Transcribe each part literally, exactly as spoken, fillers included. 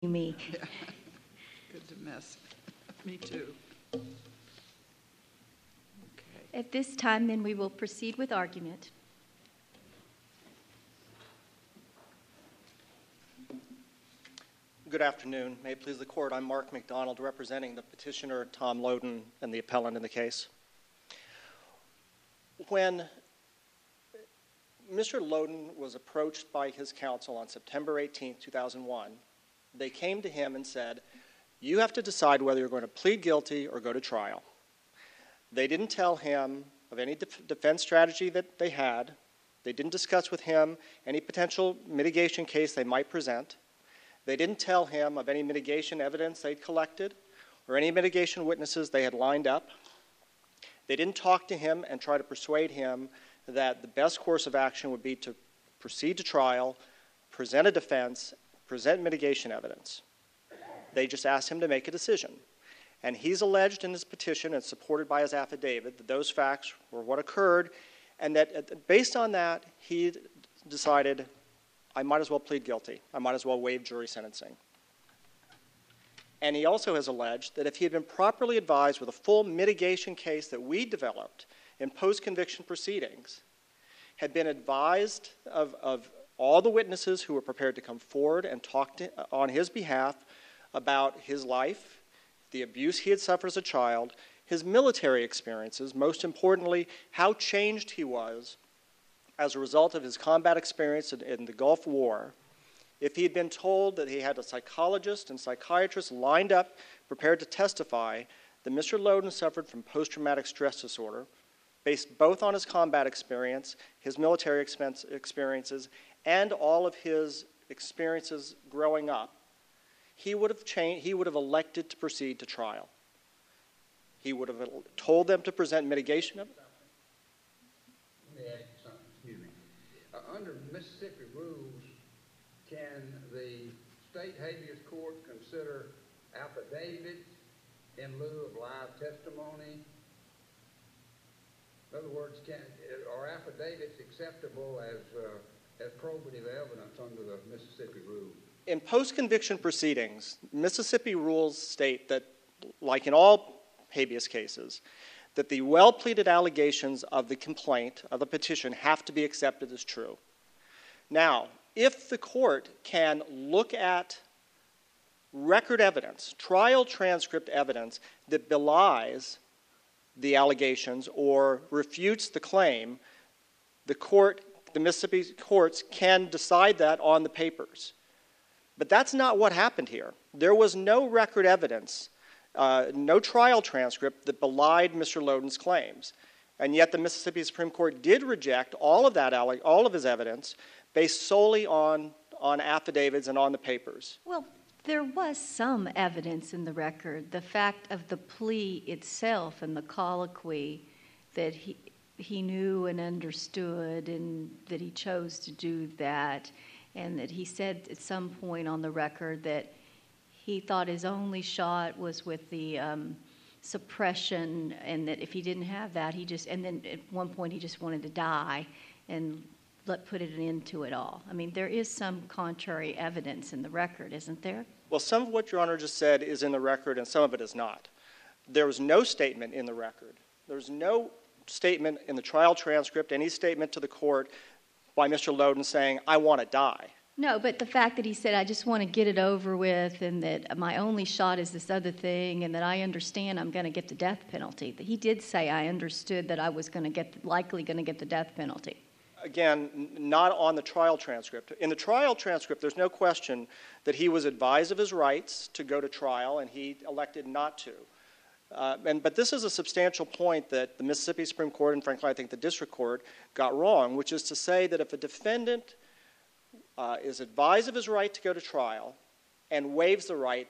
me. Yeah. Good to miss. Me too. Okay. At this time, then, we will proceed with argument. Good afternoon. May it please the Court, I'm Mark McDonald, representing the petitioner Tom Lowden and the appellant in the case. When Mister Lowden was approached by his counsel on September eighteenth, two thousand one, they came to him and said, you have to decide whether you're going to plead guilty or go to trial. They didn't tell him of any def- defense strategy that they had. They didn't discuss with him any potential mitigation case they might present. They didn't tell him of any mitigation evidence they'd collected or any mitigation witnesses they had lined up. They didn't talk to him and try to persuade him that the best course of action would be to proceed to trial, present a defense, present mitigation evidence. They just asked him to make a decision. And he's alleged in his petition and supported by his affidavit that those facts were what occurred, and that based on that, he decided, I might as well plead guilty. I might as well waive jury sentencing. And he also has alleged that if he had been properly advised with a full mitigation case that we developed in post-conviction proceedings, had been advised of, of all the witnesses who were prepared to come forward and talk to, on his behalf about his life, the abuse he had suffered as a child, his military experiences, most importantly, how changed he was as a result of his combat experience in, in the Gulf War, if he had been told that he had a psychologist and psychiatrist lined up, prepared to testify that Mister Lowden suffered from post-traumatic stress disorder, based both on his combat experience, his military expense experiences, and all of his experiences growing up, he would have changed, he would have elected to proceed to trial. He would have told them to present mitigation of it. Let me ask you something, excuse me. Uh, under Mississippi rules, can the state habeas court consider affidavits in lieu of live testimony? In other words, can, are affidavits acceptable as, uh, as probative evidence under the Mississippi rules? In post-conviction proceedings, Mississippi rules state that, like in all habeas cases, that the well-pleaded allegations of the complaint, of the petition, have to be accepted as true. Now, if the court can look at record evidence, trial transcript evidence that belies the allegations or refutes the claim, the court, the Mississippi courts can decide that on the papers. But that's not what happened here. There was no record evidence, uh, no trial transcript that belied Mister Lowden's claims. And yet the Mississippi Supreme Court did reject all of that, all of his evidence based solely on, on affidavits and on the papers. Well, there was some evidence in the record. The fact of the plea itself and the colloquy that he, he knew and understood and that he chose to do that, and that he said at some point on the record that he thought his only shot was with the um, suppression, and that if he didn't have that, he just, and then at one point he just wanted to die and let put it into it all. I mean, there is some contrary evidence in the record, isn't there? Well, some of what Your Honor just said is in the record and some of it is not. There was no statement in the record. There's no statement in the trial transcript, any statement to the court by Mister Lowden saying, I want to die. No, but the fact that he said, I just want to get it over with, and that my only shot is this other thing, and that I understand I'm going to get the death penalty. He did say I understood that I was going to get, likely going to get the death penalty. Again, not on the trial transcript. In the trial transcript, there's no question that he was advised of his rights to go to trial, and he elected not to. Uh, and, but this is a substantial point that the Mississippi Supreme Court, and frankly I think the district court, got wrong, which is to say that if a defendant uh, is advised of his right to go to trial and waives the right,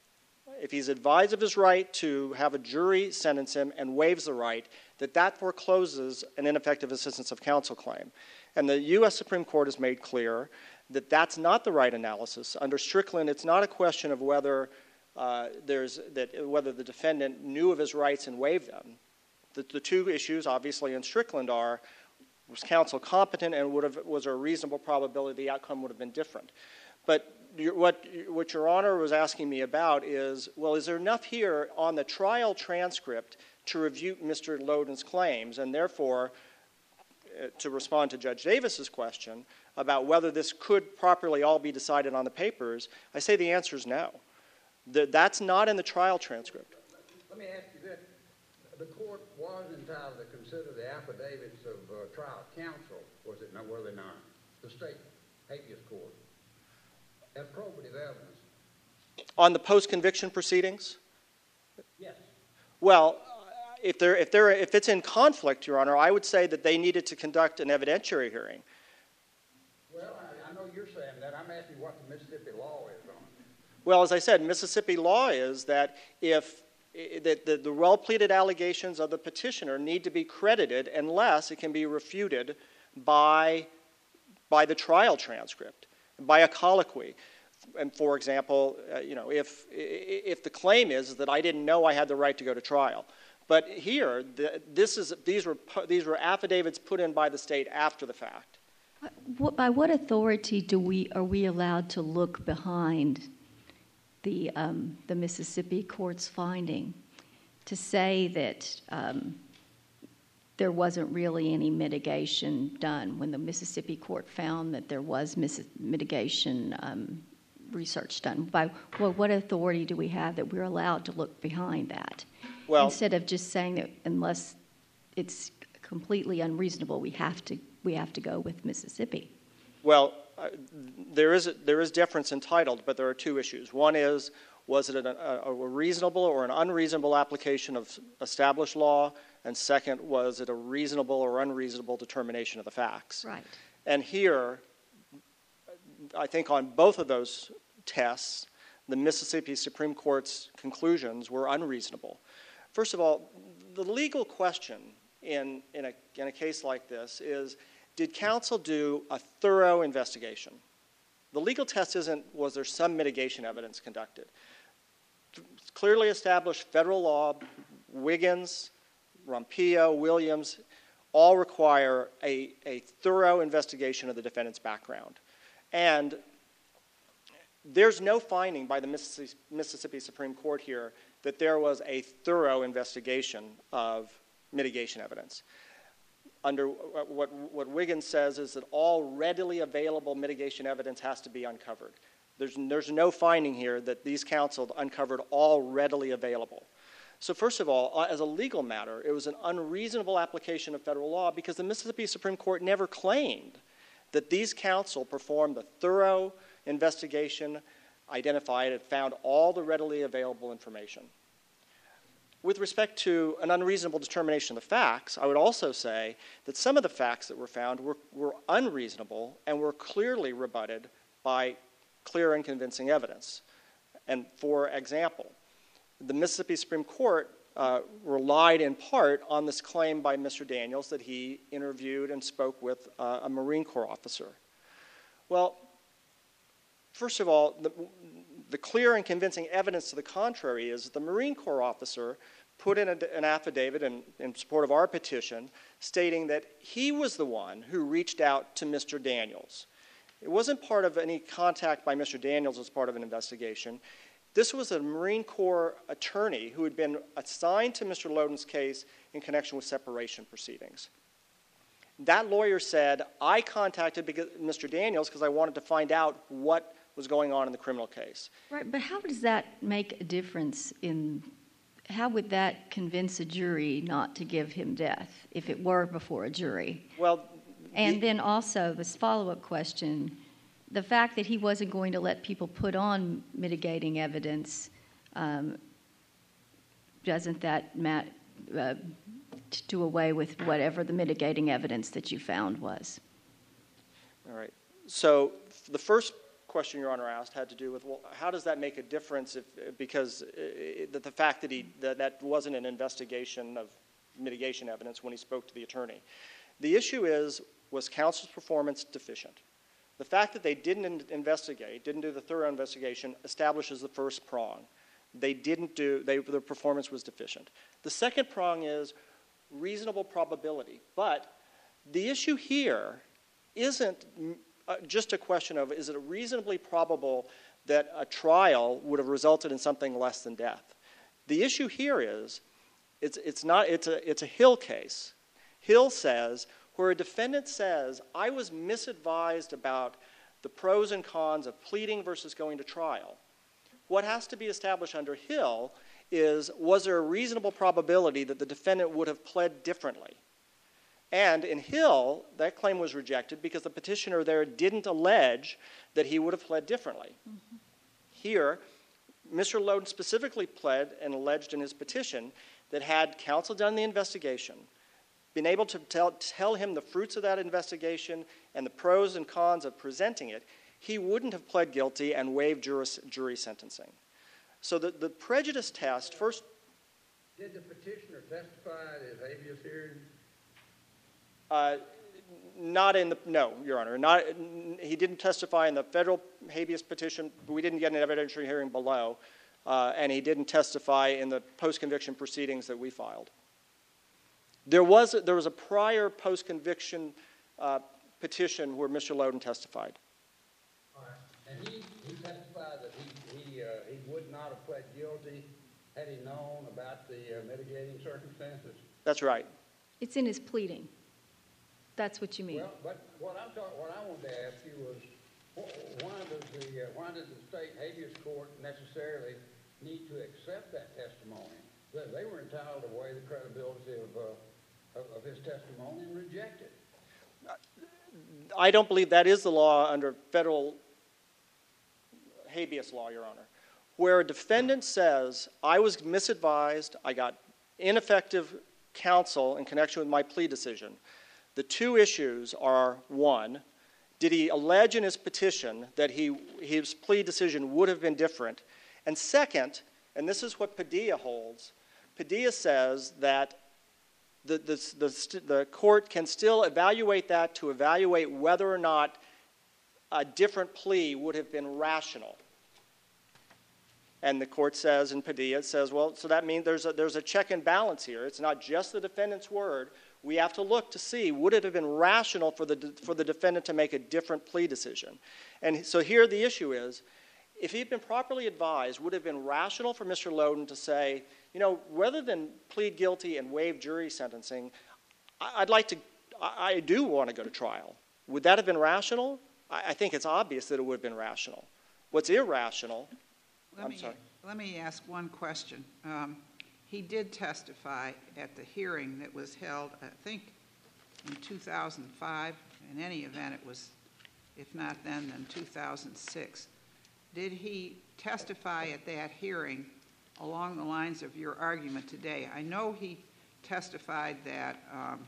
if he's advised of his right to have a jury sentence him and waives the right, that that forecloses an ineffective assistance of counsel claim. And the U S Supreme Court has made clear that that's not the right analysis. Under Strickland, it's not a question of whether Uh, there's that whether the defendant knew of his rights and waived them. The, the two issues, obviously, in Strickland are, was counsel competent and would have, was there a reasonable probability the outcome would have been different? But you- what, what Your Honor was asking me about is, well, is there enough here on the trial transcript to review Mister Loden's claims, and therefore, uh, to respond to Judge Davis's question about whether this could properly all be decided on the papers, I say the answer is no. The, that's not in the trial transcript. Let me ask you this. The court was entitled to consider the affidavits of uh, trial counsel, was it not, were they not? The state habeas court, as probative evidence. On the post-conviction proceedings? Yes. Well, if, they're, if, they're, if it's in conflict, Your Honor, I would say that they needed to conduct an evidentiary hearing. Well, I, I know you're saying that. I'm asking what the Mississippi law is on it. Well, as I said, Mississippi law is that if that the, the well-pleaded allegations of the petitioner need to be credited unless it can be refuted by, by the trial transcript, by a colloquy. And for example, uh, you know, if, if the claim is that I didn't know I had the right to go to trial. But here, the, this is, these, were, these were affidavits put in by the state after the fact. What, by what authority do we, are we allowed to look behind the, um, the Mississippi court's finding to say that um, there wasn't really any mitigation done when the Mississippi court found that there was mis- mitigation um, research done? By well, what authority do we have that we're allowed to look behind that? Well, instead of just saying that unless it's completely unreasonable, we have to we have to go with Mississippi. Well, uh, there is a, there is deference entitled, but there are two issues. One is, was it a, a, a reasonable or an unreasonable application of established law? And second, was it a reasonable or unreasonable determination of the facts? Right. And here, I think on both of those tests, the Mississippi Supreme Court's conclusions were unreasonable. First of all, the legal question in, in, a, in a case like this is, did counsel do a thorough investigation? The legal test isn't, was there some mitigation evidence conducted? Clearly established federal law, Wiggins, Rompillo, Williams, all require a, a thorough investigation of the defendant's background. And there's no finding by the Mississippi, Mississippi Supreme Court here that there was a thorough investigation of mitigation evidence. Under what, what Wiggins says is that all readily available mitigation evidence has to be uncovered. There's, there's no finding here that these counsel uncovered all readily available. So first of all, as a legal matter, it was an unreasonable application of federal law because the Mississippi Supreme Court never claimed that these counsel performed a thorough investigation, identified and found all the readily available information. With respect to an unreasonable determination of the facts, I would also say that some of the facts that were found were, were unreasonable and were clearly rebutted by clear and convincing evidence. And for example, the Mississippi Supreme Court uh, relied in part on this claim by Mister Daniels that he interviewed and spoke with uh, a Marine Corps officer. Well, first of all, the, the clear and convincing evidence to the contrary is that the Marine Corps officer put in a, an affidavit in, in support of our petition stating that he was the one who reached out to Mister Daniels. It wasn't part of any contact by Mister Daniels as part of an investigation. This was a Marine Corps attorney who had been assigned to Mister Loden's case in connection with separation proceedings. That lawyer said, I contacted Mister Daniels because I wanted to find out what was going on in the criminal case. Right, but how does that make a difference in, how would that convince a jury not to give him death if it were before a jury? Well, and the, then also this follow-up question, the fact that he wasn't going to let people put on mitigating evidence, um, doesn't that mat, uh, do away with whatever the mitigating evidence that you found was? All right. So the first question Your Honor asked had to do with, well, how does that make a difference if, because it, the, the fact that, he, that that wasn't an investigation of mitigation evidence when he spoke to the attorney. The issue is, was counsel's performance deficient? The fact that they didn't investigate, didn't do the thorough investigation, establishes the first prong. They didn't do, they, their performance was deficient. The second prong is reasonable probability. But the issue here isn't uh, just a question of, is it reasonably probable that a trial would have resulted in something less than death. The issue here is, it's, it's, not, it's, a, it's a Hill case. Hill says, where a defendant says, I was misadvised about the pros and cons of pleading versus going to trial, what has to be established under Hill is, was there a reasonable probability that the defendant would have pled differently? And in Hill, that claim was rejected because the petitioner there didn't allege that he would have pled differently. Mm-hmm. Here, Mister Loden specifically pled and alleged in his petition that had counsel done the investigation, been able to tell, tell him the fruits of that investigation and the pros and cons of presenting it, he wouldn't have pled guilty and waived jury, jury sentencing. So the, the prejudice test, first... Did the petitioner testify at his habeas hearing? Uh, not in the, no, Your Honor. Not, he didn't testify in the federal habeas petition. We didn't get an evidentiary hearing below. Uh, and he didn't testify in the post-conviction proceedings that we filed. There was a, there was a prior post-conviction uh, petition where Mister Loden testified. All right. And he, he testified that he, he, uh, he would not have pled guilty had he known about the uh, mitigating circumstances? That's right. It's in his pleading. That's what you mean. Well, but what I'm talking, what I wanted to ask you was, why does the uh, why does the state habeas court necessarily need to accept that testimony? They, they were entitled to weigh the credibility of, uh, of of his testimony and reject it. I don't believe that is the law under federal habeas law, Your Honor, where a defendant says, I was misadvised, I got ineffective counsel in connection with my plea decision. The two issues are, one, did he allege in his petition that he, his plea decision would have been different? And second, and this is what Padilla holds, Padilla says that the, the, the, the court can still evaluate that to evaluate whether or not a different plea would have been rational. And the court says in Padilla, it says, well, so that means there's a, there's a check and balance here. It's not just the defendant's word. We have to look to see, would it have been rational for the, for the defendant to make a different plea decision? And so here the issue is, if he'd been properly advised, would it have been rational for Mister Loden to say, you know, rather than plead guilty and waive jury sentencing, I'd like to, I do want to go to trial. Would that have been rational? I think it's obvious that it would have been rational. What's irrational, let I'm me, sorry. Let me ask one question. Um, he did testify at the hearing that was held, I think, in two thousand five. In any event, it was, if not then, then two thousand six. Did he testify at that hearing along the lines of your argument today? I know he testified that, um,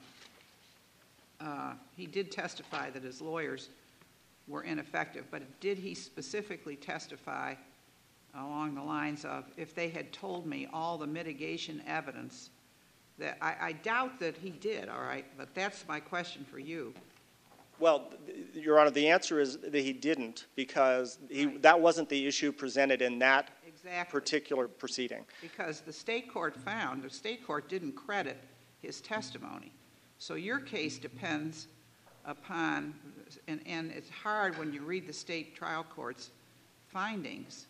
uh, he did testify that his lawyers were ineffective, but did he specifically testify along the lines of, if they had told me all the mitigation evidence, that I, I doubt that he did, all right, but that's my question for you. Well, Your Honor, the answer is that he didn't, because he, Right. that wasn't the issue presented in that Exactly. particular proceeding. Because the state court found, the state court didn't credit his testimony. So your case depends upon, and, and it's hard when you read the state trial court's findings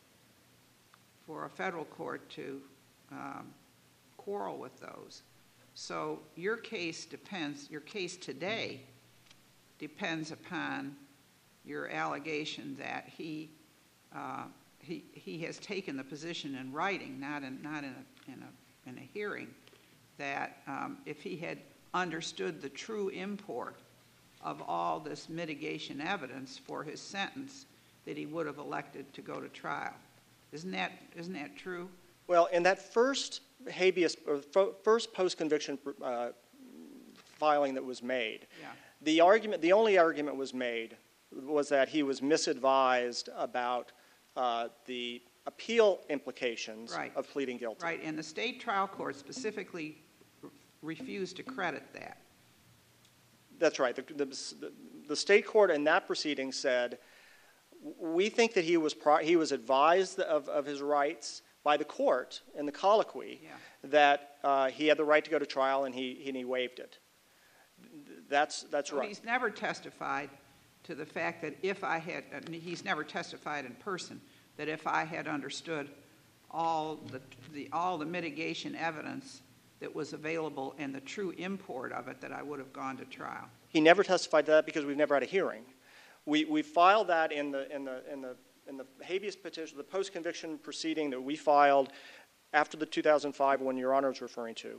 for a federal court to um, quarrel with those. So your case depends, your case today depends upon your allegation that he uh, he he has taken the position in writing, not in not in a in a in a hearing, that um, if he had understood the true import of all this mitigation evidence for his sentence, that he would have elected to go to trial. Isn't that isn't that true? Well, in that first habeas, or first post-conviction uh, filing that was made, Yeah. the argument, the only argument was made was that he was misadvised about uh, the appeal implications Right. of pleading guilty. Right, and the state trial court specifically r- refused to credit that. That's right. The, the, the state court in that proceeding said, we think that he was pro- he was advised of, of his rights by the court in the colloquy, Yeah. that uh, he had the right to go to trial, and he and he waived it. That's that's So right. he's never testified to the fact that if I had, and he's never testified in person, that if I had understood all the, the all the mitigation evidence that was available and the true import of it, that I would have gone to trial. He never testified to that because we've never had a hearing. We we filed that in the in the in the in the habeas petition, the post-conviction proceeding that we filed after the two thousand five one Your Honor is referring to.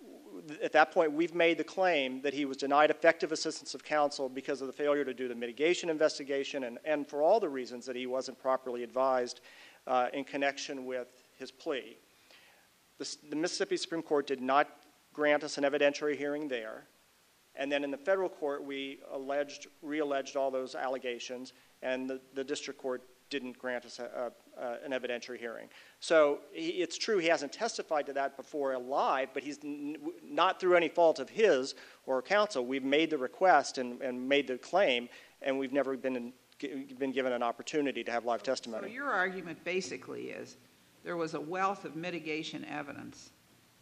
At that point, we've made the claim that he was denied effective assistance of counsel because of the failure to do the mitigation investigation and, and for all the reasons that he wasn't properly advised uh, in connection with his plea. The, the Mississippi Supreme Court did not grant us an evidentiary hearing there. And then in the federal court, we alleged, re-alleged all those allegations, and the, the district court didn't grant us a, a, an evidentiary hearing. So he, it's true he hasn't testified to that before live, but he's n- not through any fault of his or counsel. We've made the request and, and made the claim, and we've never been in, been given an opportunity to have live testimony. So your argument basically is there was a wealth of mitigation evidence,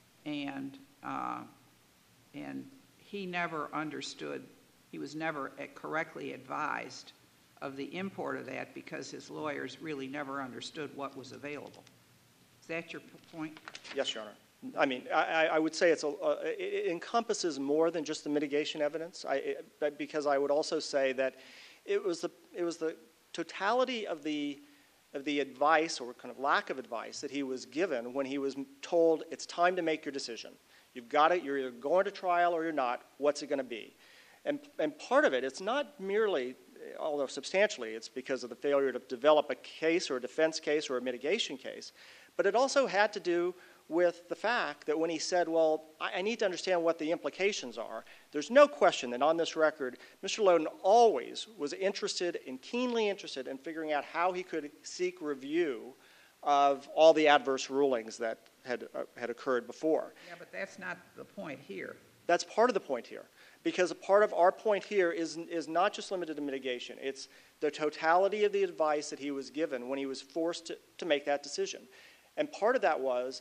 and uh, and he never understood, he was never correctly advised of the import of that because his lawyers really never understood what was available. Is that your point? Yes, Your Honor. I mean, I, I would say it's a, uh, it encompasses more than just the mitigation evidence, I, it, because I would also say that it was the, it was the totality of the, of the advice or kind of lack of advice that he was given when he was told it's time to make your decision. You've got it, you're either going to trial or you're not, what's it going to be? And, and part of it, it's not merely, although substantially, it's because of the failure to develop a case or a defense case or a mitigation case, but it also had to do with the fact that when he said, well, I, I need to understand what the implications are, there's no question that on this record, Mister Lowden always was interested and keenly interested in figuring out how he could seek review of all the adverse rulings that had, uh, had occurred before. Yeah, but that's not the point here. That's part of the point here. Because a part of our point here is, is not just limited to mitigation. It's the totality of the advice that he was given when he was forced to, to make that decision. And part of that was,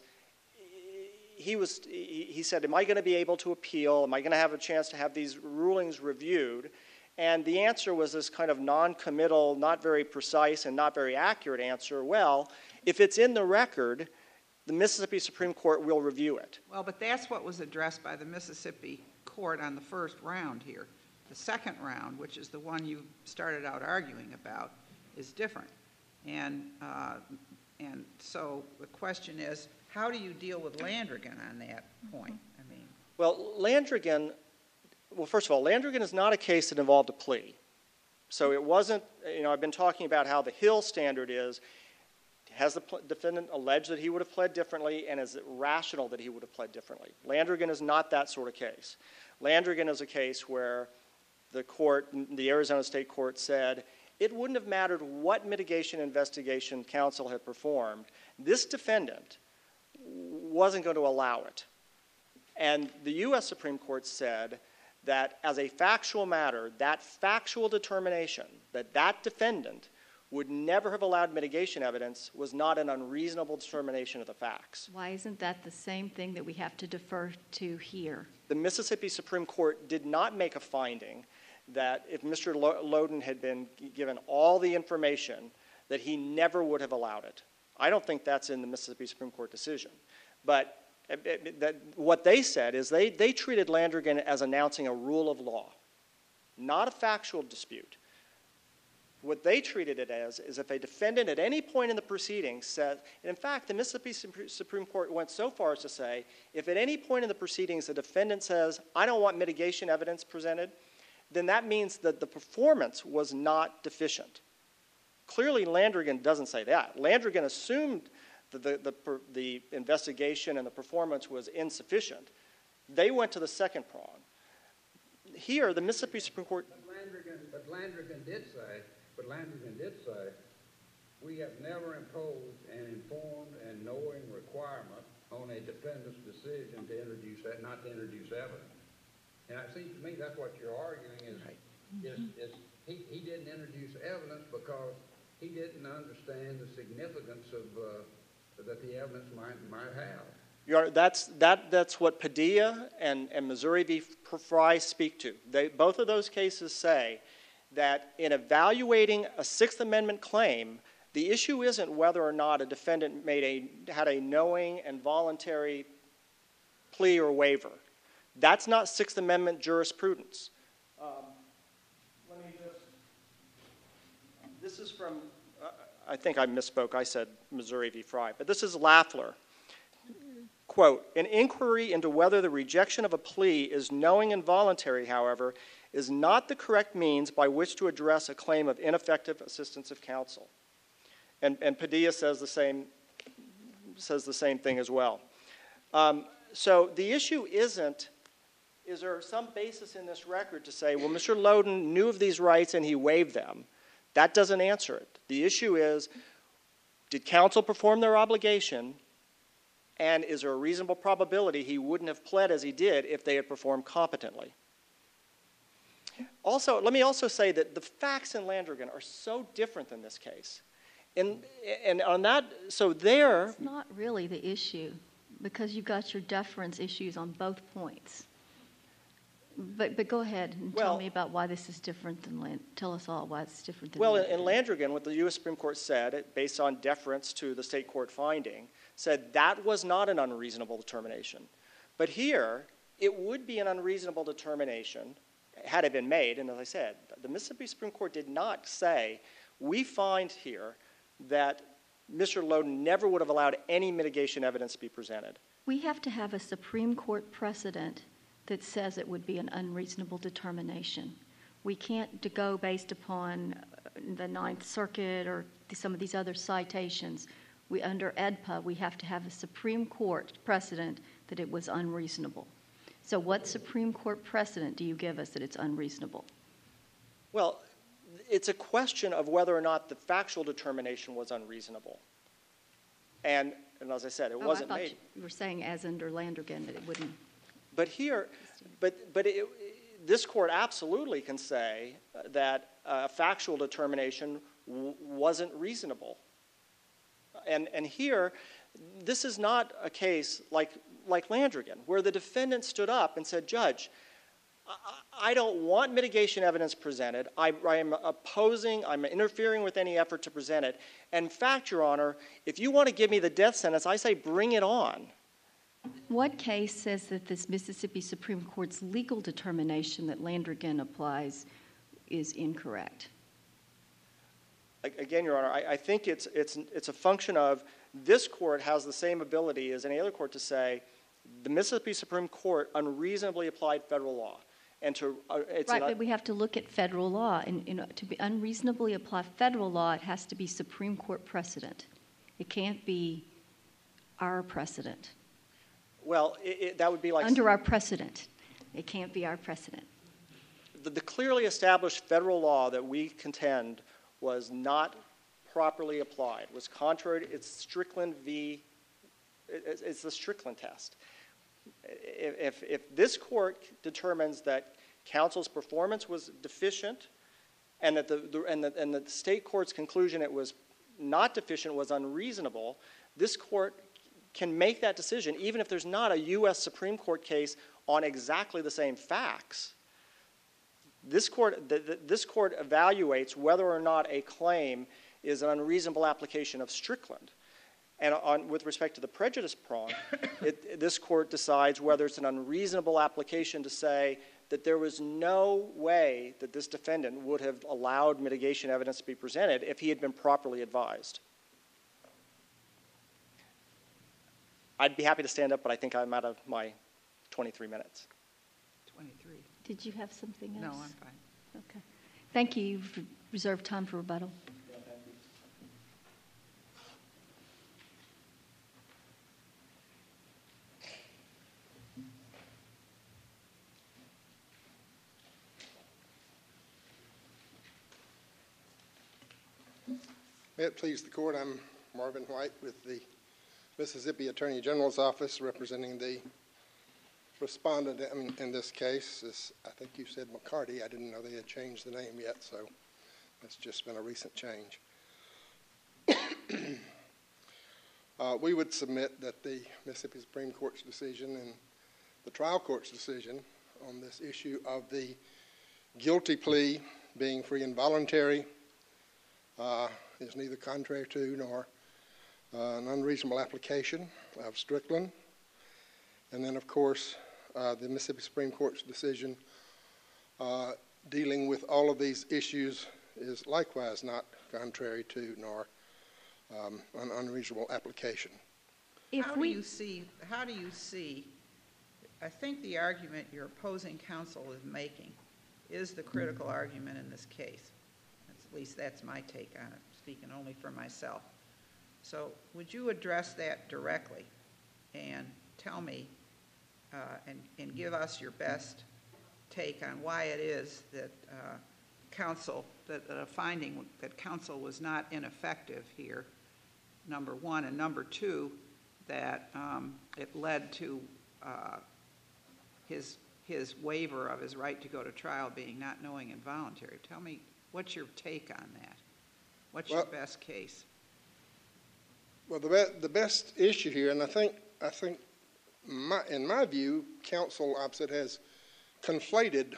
he, was, he, he said, am I going to be able to appeal? Am I going to have a chance to have these rulings reviewed? And the answer was this kind of non-committal, not very precise and not very accurate answer. Well, if it's in the record, the Mississippi Supreme Court will review it. Well, but that's what was addressed by the Mississippi court on the first round here. The second round, which is the one you started out arguing about, is different. And uh, and so the question is, how do you deal with Landrigan on that point? I mean, well, Landrigan, well, first of all, Landrigan is not a case that involved a plea. So it wasn't, you know, I've been talking about how the Hill standard is, has the pl- defendant alleged that he would have pled differently, and is it rational that he would have pled differently? Landrigan is not that sort of case. Landrigan is a case where the court, the Arizona State Court said, it wouldn't have mattered what mitigation investigation counsel had performed. This defendant wasn't going to allow it. And the U S Supreme Court said that as a factual matter, that factual determination that that defendant would never have allowed mitigation evidence was not an unreasonable determination of the facts. Why isn't that the same thing that we have to defer to here? The Mississippi Supreme Court did not make a finding that if Mister Lowden had been given all the information, that he never would have allowed it. I don't think that's in the Mississippi Supreme Court decision. But that what they said is they, they treated Landrigan as announcing a rule of law, not a factual dispute. What they treated it as is if a defendant at any point in the proceedings said, and in fact, the Mississippi Supreme Court went so far as to say, if at any point in the proceedings the defendant says, I don't want mitigation evidence presented, then that means that the performance was not deficient. Clearly, Landrigan doesn't say that. Landrigan assumed that the, the, the investigation and the performance was insufficient. They went to the second prong. Here, the Mississippi Supreme Court... But Landrigan, but Landrigan did say, but Landrigan did say, we have never imposed an informed and knowing requirement on a defendant's decision to introduce that, not to introduce evidence. And it seems to me that's what you're arguing is, right. is, is he, he didn't introduce evidence because he didn't understand the significance of uh, that the evidence might might have. Your Honor, that's that that's what Padilla and, and Missouri v. Fry speak to. They both of those cases say that in evaluating a Sixth Amendment claim, the issue isn't whether or not a defendant made a, had a knowing and voluntary plea or waiver. That's not Sixth Amendment jurisprudence. Um, let me just, this is from, uh, I think I misspoke. I said Missouri v. Fry, but this is Lafler. Quote, an inquiry into whether the rejection of a plea is knowing and voluntary, however, is not the correct means by which to address a claim of ineffective assistance of counsel. And, and Padilla says the same, says the same thing as well. Um, so the issue isn't, is there some basis in this record to say, well, Mister Lowden knew of these rights and he waived them? That doesn't answer it. The issue is, did counsel perform their obligation, and is there a reasonable probability he wouldn't have pled as he did if they had performed competently? Also, let me also say that the facts in Landrigan are so different than this case. And, and on that, so there... It's not really the issue, because you've got your deference issues on both points. But, but go ahead and well, tell me about why this is different than Land. Tell us all why it's different than well, Landrigan. in Landrigan, what the U S Supreme Court said, it, based on deference to the state court finding, said that was not an unreasonable determination. But here, it would be an unreasonable determination had it been made. And as I said, the Mississippi Supreme Court did not say, we find here that Mister Lowden never would have allowed any mitigation evidence to be presented. We have to have a Supreme Court precedent that says it would be an unreasonable determination. We can't go based upon the Ninth Circuit or some of these other citations. We, under E D P A, we have to have a Supreme Court precedent that it was unreasonable. So what Supreme Court precedent do you give us that it's unreasonable? Well, it's a question of whether or not the factual determination was unreasonable. And, and as I said, it oh, wasn't I thought made. You were saying, as under Landrigan, that it wouldn't. But here, but, but it, this court absolutely can say that a factual determination w- wasn't reasonable. And, and here, this is not a case like, like Landrigan, where the defendant stood up and said, Judge, I, I don't want mitigation evidence presented. I, I am opposing, I'm interfering with any effort to present it. And in fact, Your Honor, if you want to give me the death sentence, I say bring it on. What case says that this Mississippi Supreme Court's legal determination that Landrigan applies is incorrect? Again, Your Honor, I, I think it's, it's, it's a function of this court has the same ability as any other court to say the Mississippi Supreme Court unreasonably applied federal law. And to, uh, it's right, an, but we have to look at federal law. And you know, to be unreasonably apply federal law, it has to be Supreme Court precedent. It can't be our precedent. Well, it, it, that would be like... Under our precedent. It can't be our precedent. The, the clearly established federal law that we contend was not properly applied, was contrary to its Strickland v. It, it's the Strickland test. If, if this court determines that counsel's performance was deficient and that the, the, and the, and the state court's conclusion it was not deficient was unreasonable, this court can make that decision even if there's not a U S Supreme Court case on exactly the same facts. This court, the, the, this court evaluates whether or not a claim is an unreasonable application of Strickland. And on, with respect to the prejudice prong, it, this court decides whether it's an unreasonable application to say that there was no way that this defendant would have allowed mitigation evidence to be presented if he had been properly advised. I'd be happy to stand up, but I think I'm out of my twenty-three minutes. twenty-three. Did you have something else? No, I'm fine. Okay. Thank you. You've reserved time for rebuttal. Yeah, thank you. May it please the court, I'm Marvin White with the Mississippi Attorney General's Office representing the respondent in, in this case. This, I think you said McCarty. I didn't know they had changed the name yet, so that's just been a recent change. uh, we would submit that the Mississippi Supreme Court's decision and the trial court's decision on this issue of the guilty plea being free and voluntary uh, is neither contrary to nor uh, an unreasonable application of Strickland. And then, of course, uh, the Mississippi Supreme Court's decision uh, dealing with all of these issues is likewise not contrary to nor um, an unreasonable application. If How do we, you see, how do you see, I think the argument your opposing counsel is making is the critical argument in this case. At least that's my take on it, speaking only for myself. So would you address that directly and tell me uh, and, and give us your best take on why it is that uh, counsel, that a finding that counsel was not ineffective here, number one, and number two, that um, it led to uh, his his waiver of his right to go to trial being not knowing and voluntary. Tell me, what's your take on that? What's Well, your best case? Well, the, be- the best issue here, and I think, I think my, in my view, counsel opposite has conflated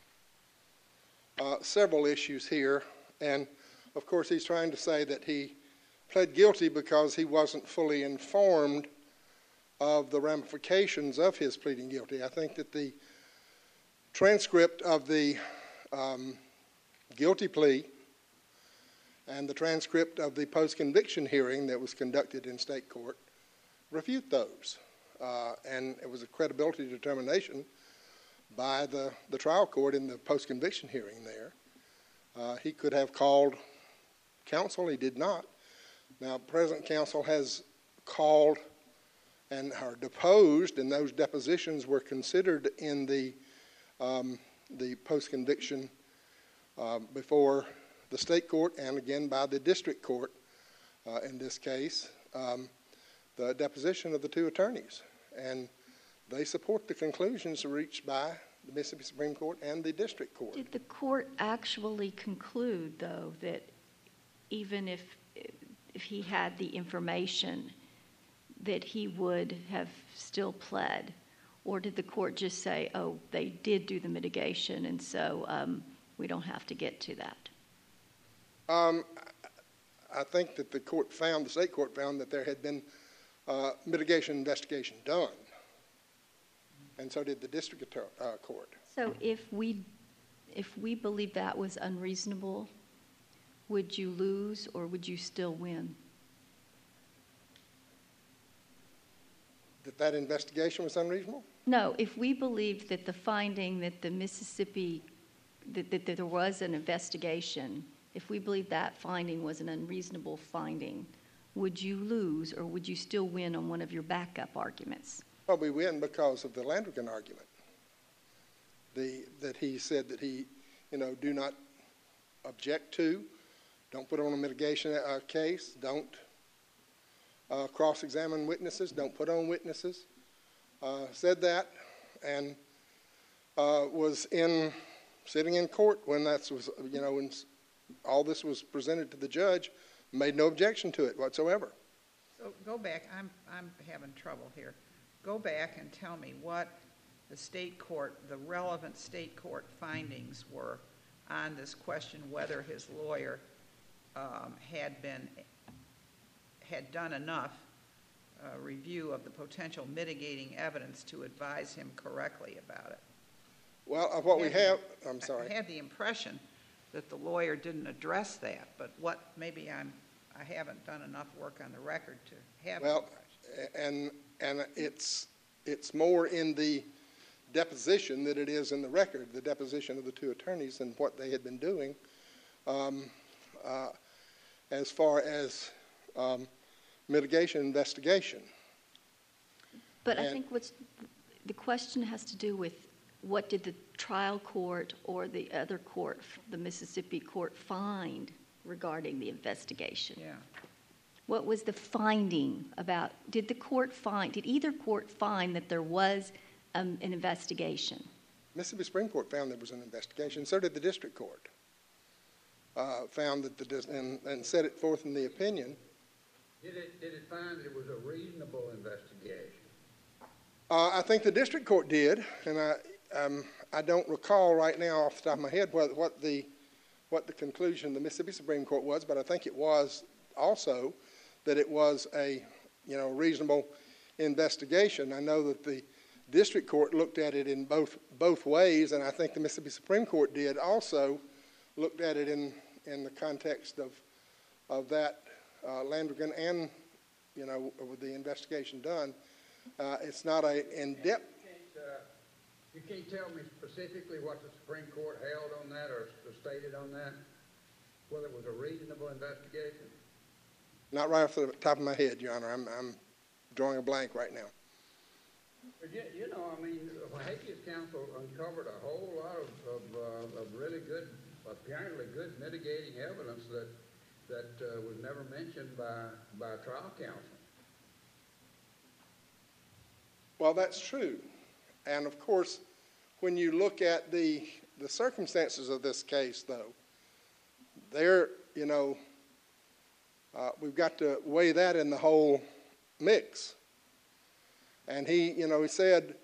uh, several issues here. And, of course, he's trying to say that he pled guilty because he wasn't fully informed of the ramifications of his pleading guilty. I think that the transcript of the um, guilty plea and the transcript of the post-conviction hearing that was conducted in state court refute those. Uh, and it was a credibility determination by the, the trial court in the post-conviction hearing there. Uh, he could have called counsel. He did not. Now, present counsel has called and are deposed, and those depositions were considered in the um, the post-conviction uh, before the state court and again by the district court uh, in this case, um, the deposition of the two attorneys. And they support the conclusions reached by the Mississippi Supreme Court and the district court. did the court actually conclude, though, that even if if he had the information, that he would have still pled? Or did the court just say, oh, they did do the mitigation, and so um, we don't have to get to that? Um, I think that the court found, the state court found that there had been uh, mitigation investigation done, and so did the district attorney, uh, court. So if we, if we believe that was unreasonable, would you lose or would you still win? That that investigation was unreasonable? No, if we believe that the finding that the Mississippi, that, that, that there was an investigation, if we believe that finding was an unreasonable finding, would you lose or would you still win on one of your backup arguments? Well, we win because of the Landrigan argument. The, that he said that he, you know, do not object to, don't put on a mitigation uh, case, don't uh, cross-examine witnesses, don't put on witnesses. Uh, said that and uh, was in, sitting in court when that was, you know, when all this was presented to the judge, made no objection to it whatsoever. So go back. I'm, I'm having trouble here. Go back and tell me what the state court, the relevant state court findings were on this question whether his lawyer um, had been, had done enough uh, review of the potential mitigating evidence to advise him correctly about it. Well, of what we have, I'm I sorry. had the impression that the lawyer didn't address that, but what, maybe I'm, I haven't done enough work on the record to have Well, that. and and it's it's more in the deposition than it is in the record, the deposition of the two attorneys and what they had been doing um, uh, as far as um, mitigation investigation. But I And- think what's, the question has to do with what did the trial court or the other court, the Mississippi court, find regarding the investigation? Yeah. What was the finding about, did the court find, did either court find that there was um, an investigation? Mississippi Supreme Court found there was an investigation. So did the district court. Uh, found that the and, and set it forth in the opinion. Did it, did it find that it was a reasonable investigation? Uh, I think the district court did, and I um, I don't recall right now off the top of my head what what the what the conclusion of the Mississippi Supreme Court was, but I think it was also that it was a, you know, reasonable investigation. I know that the district court looked at it in both both ways, and I think the Mississippi Supreme Court did also looked at it in, in the context of of that uh, Landrigan and, you know, with the investigation done. Uh, it's not a in-depth. Uh, you can't tell me specifically what the Supreme Court held on that or stated on that, whether it was a reasonable investigation? Not right off the top of my head, Your Honor. I'm, I'm drawing a blank right now. You, you know, I mean, the habeas counsel uncovered a whole lot of, of, uh, of really good, apparently good mitigating evidence that that uh, was never mentioned by, by trial counsel. Well, that's true. And of course, when you look at the, the circumstances of this case, though, there, you know, uh, we've got to weigh that in the whole mix. And he, you know, he said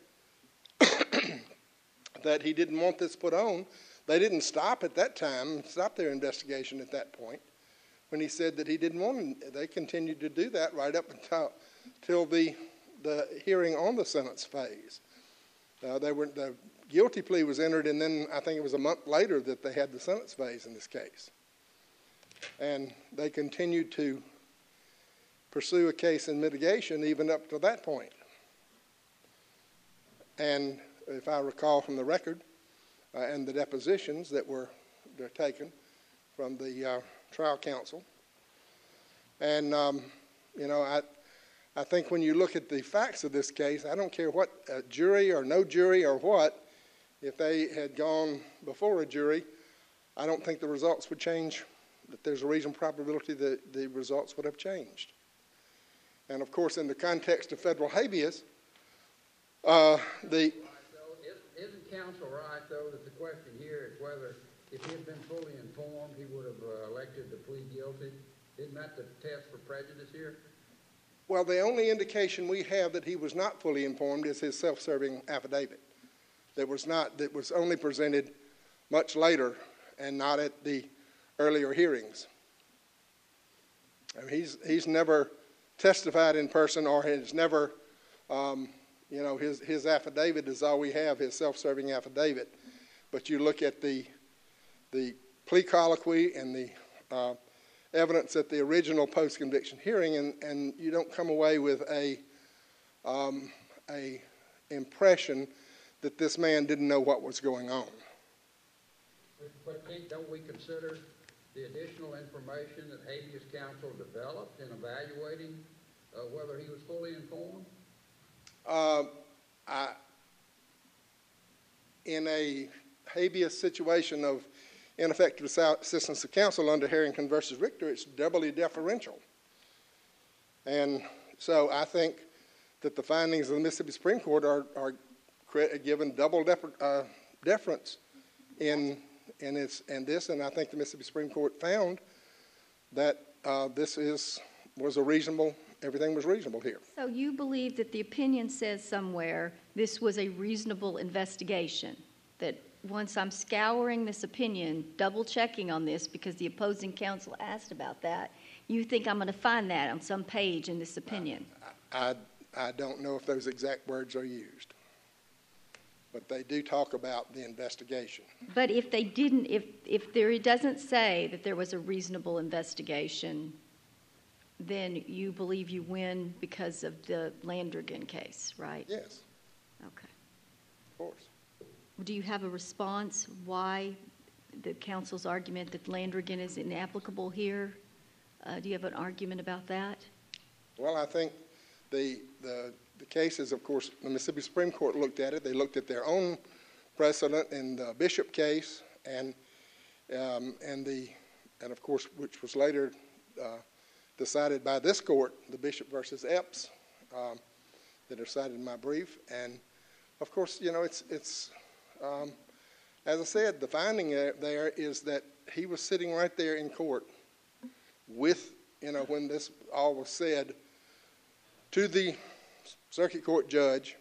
that he didn't want this put on. They didn't stop at that time, stop their investigation at that point. When he said that he didn't want to, they continued to do that right up until, until the, the hearing on the sentence phase. Uh, they were, the guilty plea was entered, and then I think it was a month later that they had the sentence phase in this case. And they continued to pursue a case in mitigation even up to that point. And if I recall from the record uh, and the depositions that were they're taken from the uh, trial counsel. And, um, you know, I, I think when you look at the facts of this case, I don't care what uh, jury or no jury or what, if they had gone before a jury, I don't think the results would change, that there's a reasonable probability that the results would have changed. And, of course, in the context of federal habeas, uh, the... Isn't counsel right, though, that the question here is whether if he had been fully informed, he would have uh, elected to plead guilty? Isn't that the test for prejudice here? Well, the only indication we have that he was not fully informed is his self-serving affidavit. That was not, that was only presented much later and not at the earlier hearings. I mean, he's he's never testified in person, or has never, um, you know, his his affidavit is all we have, his self-serving affidavit. But you look at the the plea colloquy and the uh, evidence at the original post-conviction hearing, and, and you don't come away with a um, a impression that this man didn't know what was going on. But, but don't we consider the additional information that habeas counsel developed in evaluating uh, whether he was fully informed? Uh, I, in a habeas situation of ineffective assistance of counsel under Harrington versus Richter, it's doubly deferential. And so I think that the findings of the Mississippi Supreme Court are, are given double defer, uh, deference in in its in this, and I think the Mississippi Supreme Court found that uh, this is was a reasonable. Everything was reasonable here. So you believe that the opinion says somewhere this was a reasonable investigation, that once I'm scouring this opinion, double checking on this because the opposing counsel asked about that, you think I'm going to find that on some page in this opinion? I, I, I don't know if those exact words are used, but they do talk about the investigation. But if they didn't, if, if there it doesn't say that there was a reasonable investigation, then you believe you win because of the Landrigan case, right? Yes. Okay. Of course. Do you have a response why the counsel's argument that Landrigan is inapplicable here? Uh, do you have an argument about that? Well, I think the, the the cases, of course, the Mississippi Supreme Court looked at it. They looked at their own precedent in the Bishop case, and um, and the and of course, which was later uh, decided by this court, the Bishop versus Epps, um, that are cited in my brief. And of course, you know, it's it's. Um, as I said, the finding there is that he was sitting right there in court with, you know, when this all was said, to the circuit court judge.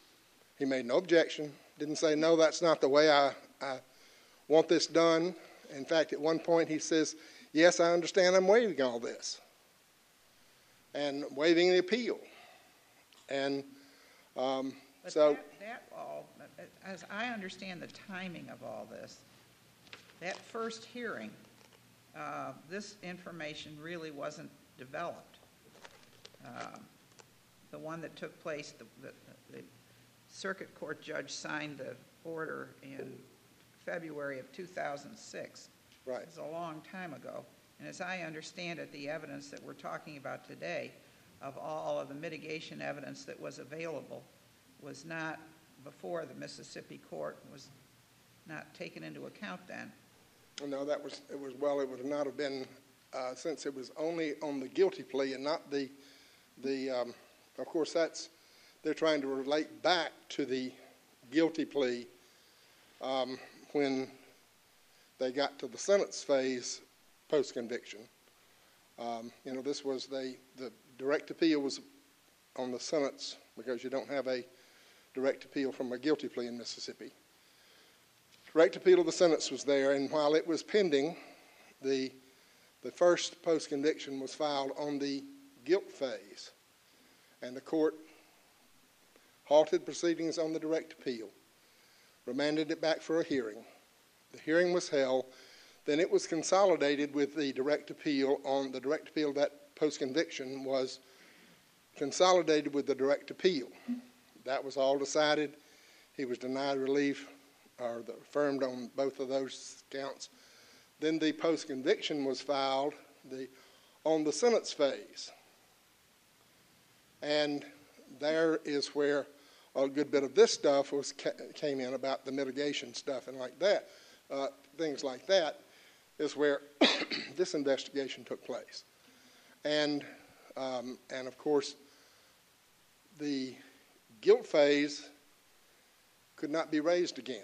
He made no objection, didn't say, no, that's not the way I, I want this done. In fact, at one point he says, yes, I understand I'm waiving all this, and waiving the appeal. And um, But so... that, that all, as I understand the timing of all this, that first hearing, uh, this information really wasn't developed. Uh, the one that took place, the, the, the circuit court judge signed the order in February of two thousand six. Right. It's a long time ago. And as I understand it, the evidence that we're talking about today, of all of the mitigation evidence that was available, was not before the Mississippi court, was not taken into account then. No, that was, it was, well, it would not have been, uh, since it was only on the guilty plea and not the, the um, of course, that's, they're trying to relate back to the guilty plea um, when they got to the sentence phase post-conviction. Um, you know, this was, they, the direct appeal was on the sentence, because you don't have a direct appeal from a guilty plea in Mississippi. Direct appeal of the sentence was there, and while it was pending, the, the first post-conviction was filed on the guilt phase, and the court halted proceedings on the direct appeal, remanded it back for a hearing. The hearing was held, then it was consolidated with the direct appeal on the direct appeal. That post-conviction was consolidated with the direct appeal. That was all decided. He was denied relief, or the, affirmed on both of those counts. Then the post-conviction was filed the, on the sentence phase. And there is where a good bit of this stuff was came in about the mitigation stuff and like that, uh, things like that, is where this investigation took place. And, um, and of course, the guilt phase could not be raised again,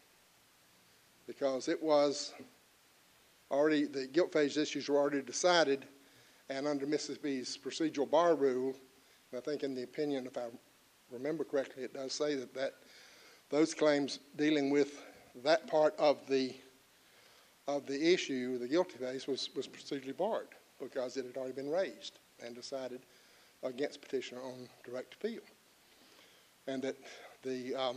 because it was already, the guilt phase issues were already decided, and under Mississippi's procedural bar rule, and I think in the opinion, if I remember correctly, it does say that, that those claims dealing with that part of the of the issue, the guilty phase, was, was procedurally barred because it had already been raised and decided against petitioner on direct appeal, and that the um,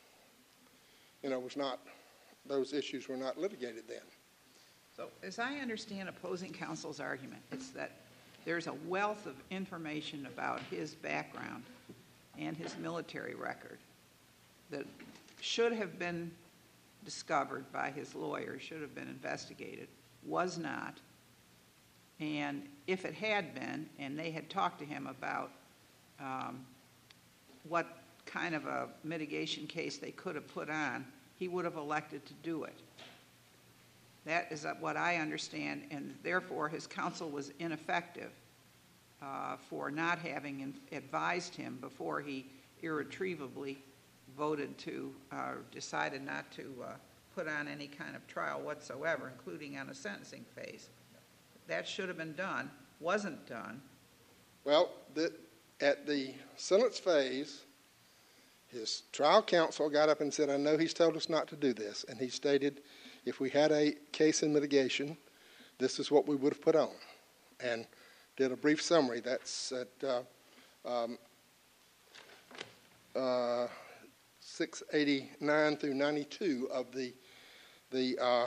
you know was not, those issues were not litigated then. So as I understand opposing counsel's argument, it's that there's a wealth of information about his background and his military record that should have been discovered by his lawyer, should have been investigated, was not. And if it had been, and they had talked to him about um, what kind of a mitigation case they could have put on, he would have elected to do it. That is what I understand, and therefore his counsel was ineffective uh, for not having in- advised him before he irretrievably voted to, uh, decided not to uh, put on any kind of trial whatsoever, including on a sentencing phase. That should have been done, wasn't done. Well, the, at the sentence phase, his trial counsel got up and said, I know he's told us not to do this, and he stated, if we had a case in mitigation, this is what we would have put on, and did a brief summary. That's at uh, um, uh, six eighty-nine through ninety-two of the the uh,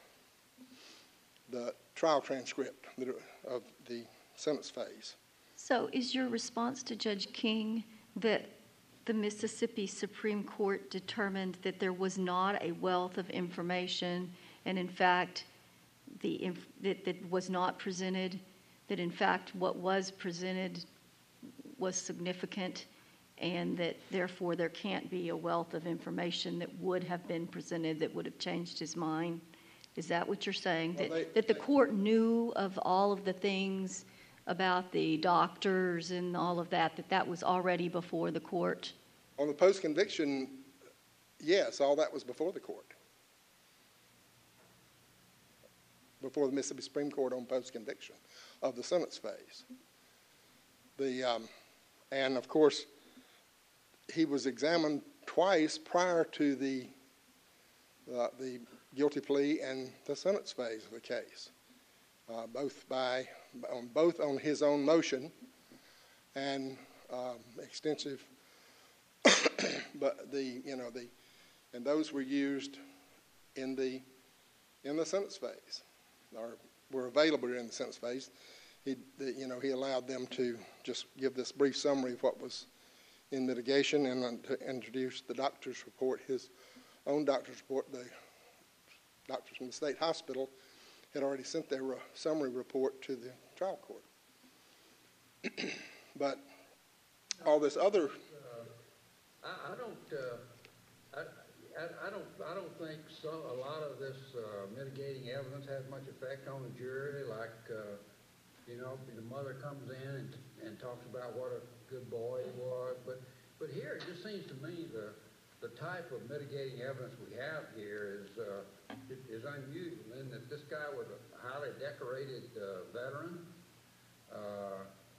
the trial transcript of the sentence phase. So is your response to Judge King that the Mississippi Supreme Court determined that there was not a wealth of information, and in fact, the inf- that, that was not presented, that in fact what was presented was significant, and that therefore there can't be a wealth of information that would have been presented that would have changed his mind? Is that what you're saying? Well, that, they, that the they, court knew of all of the things about the doctors and all of that, that that was already before the court? On the post-conviction, yes, all that was before the court, before the Mississippi Supreme Court on post-conviction of the sentence phase. The um, and of course, he was examined twice prior to the uh, the guilty plea and the sentence phase of the case, uh, both by on both on his own motion and um, extensive. But the you know the and those were used in the in the sentence phase, or were available in the sentence phase. He the, you know he allowed them to just give this brief summary of what was in mitigation and uh, to introduce the doctor's report, his own doctor's report. The doctors from the state hospital had already sent their uh, summary report to the trial court. But all this other, uh, I, I don't, uh, I, I, I don't, I don't think so. A lot of this uh, mitigating evidence has much effect on the jury. Like, uh, you know, the mother comes in and, and talks about what a good boy he was. But, but here it just seems to me the the type of mitigating evidence we have here is uh, is unusual in that this guy was a highly decorated uh, veteran. Uh,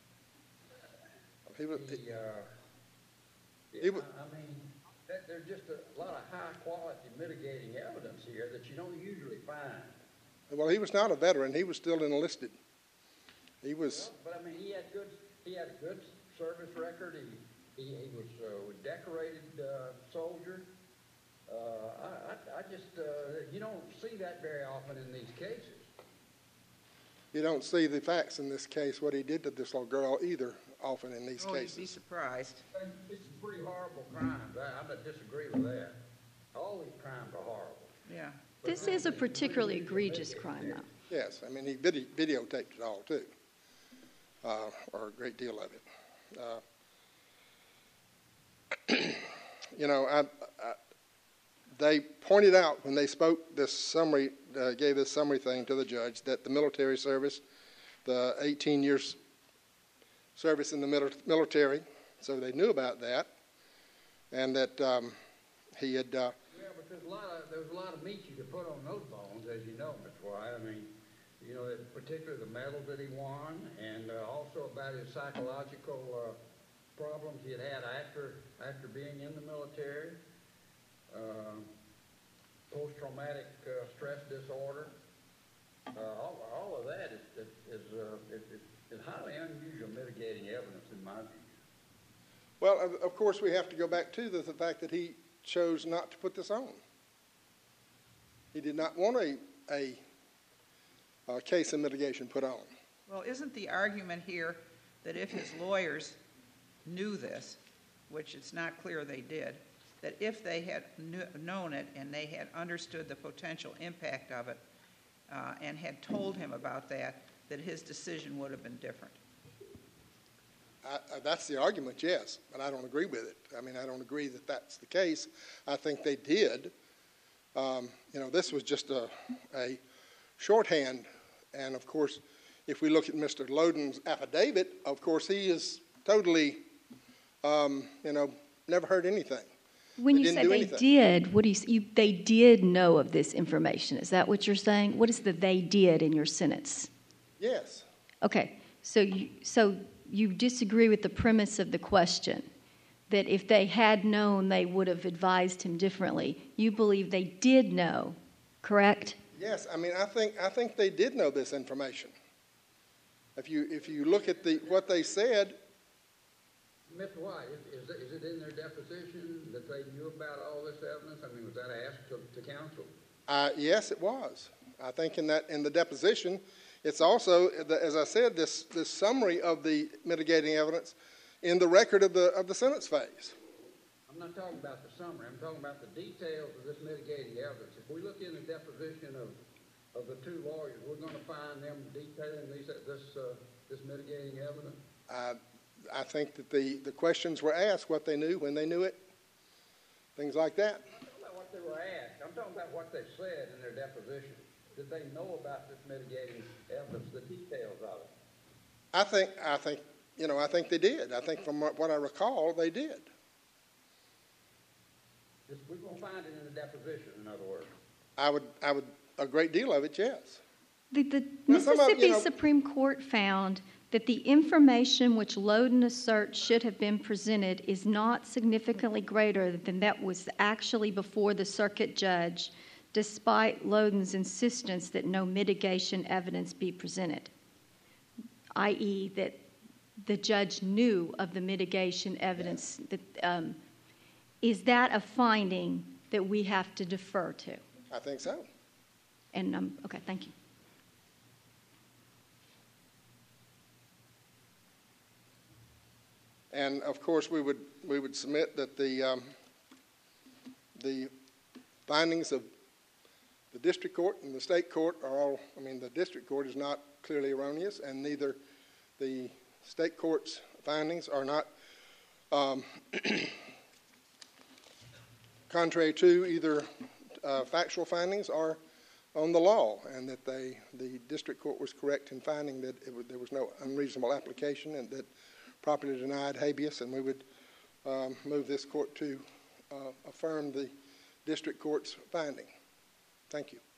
he was, he, uh, he was, I mean, that, there's just a lot of high-quality mitigating evidence here that you don't usually find. well, he was not a veteran. He was still enlisted. He was. Well, but I mean, he had good. He had a good service record. He he, he was uh, a decorated uh, soldier. Uh, I, I I just uh, you don't see that very often in these cases. You don't see the facts in this case, what he did to this little girl either, often in these Oh, cases. you'd be surprised. It's pretty horrible crimes. I, I disagree with that. All these crimes are horrible. Yeah. This is a particularly egregious crime, though. Yes, I mean, he video, videotaped it all, too, uh, or a great deal of it. Uh, you know, I, I, they pointed out when they spoke this summary, uh, gave this summary thing to the judge, that the military service, the eighteen years service in the military, so they knew about that, and that um, he had... Uh, yeah, but there's a lot of, there's a lot of meat you could put on those bones, as you know, Mister White. I mean, you know, particularly the medal that he won, and uh, also about his psychological uh, problems he had had after after being in the military, uh, post-traumatic uh, stress disorder. Uh, all, all of that is is, uh, is, is highly unusual mitigating evidence in my view. well, of, of course, we have to go back to the, the fact that he chose not to put this on. He did not want a, a, a case of mitigation put on. Well, isn't the argument here that if his lawyers knew this, which it's not clear they did, that if they had knew, known it and they had understood the potential impact of it uh, and had told him about that, that his decision would have been different? I, I, that's the argument, yes, but I don't agree with it. I mean, I don't agree that that's the case. I think they did. Um, you know, this was just a, a shorthand, and of course, if we look at Mister Loden's affidavit, of course, he is totally, um, you know, never heard anything. When They you didn't say do they anything. did, what do you, you, they did know of this information. Is that what you're saying? What is the they did in your sentence? Yes. Okay, so you, so you disagree with the premise of the question, that if they had known, they would have advised him differently. You believe they did know, correct? Yes, I mean, I think I think they did know this information. If you if you look at the what they said, Mister White, is, is, it, is it in their deposition that they knew about all this evidence? I mean, was that asked to, to counsel? uh, yes, it was. I think in that in the deposition, it's also, as I said, this this summary of the mitigating evidence in the record of the of the sentence phase. I'm not talking about the summary. I'm talking about the details of this mitigating evidence. If we look in the deposition of of the two lawyers, we're going to find them detailing these, this uh, this mitigating evidence. Uh, I think that the, the questions were asked, what they knew, when they knew it, things like that. I'm not talking about what they were asked. I'm talking about what they said in their deposition. Did they know about this mitigating evidence, the details of it? I think I think you know I think they did. I think from what I recall, they did. Just, we're going to find it in the deposition, in other words. I would I would a great deal of it, yes. The, the Well, some of- Mississippi you know- Supreme Court found that the information which Loden asserts should have been presented is not significantly greater than that was actually before the circuit judge despite Loden's insistence that no mitigation evidence be presented, that is that the judge knew of the mitigation evidence. That, um, is that a finding that we have to defer to? I think so. And, um, okay, thank you. And of course, we would we would submit that the um, the findings of the district court and the state court are all. I mean, the district court is not clearly erroneous, and neither the state court's findings are not um, contrary to either uh, factual findings or on the law, and that they the district court was correct in finding that it would, there was no unreasonable application and that properly denied habeas, and we would um, move this court to uh, affirm the district court's finding. Thank you.